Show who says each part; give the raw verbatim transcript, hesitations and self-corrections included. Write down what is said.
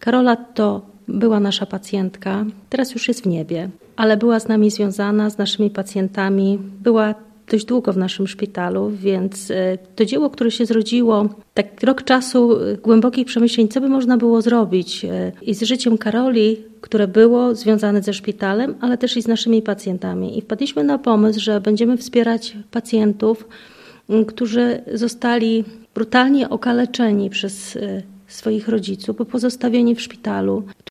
Speaker 1: Karola to była nasza pacjentka, teraz już jest w niebie, ale była z nami związana, z naszymi pacjentami, była dość długo w naszym szpitalu, więc to dzieło, które się zrodziło, tak rok czasu głębokich przemyśleń, co by można było zrobić i z życiem Karoli, które było związane ze szpitalem, ale też i z naszymi pacjentami. I wpadliśmy na pomysł, że będziemy wspierać pacjentów, którzy zostali brutalnie okaleczeni przez swoich rodziców, pozostawieni w szpitalu,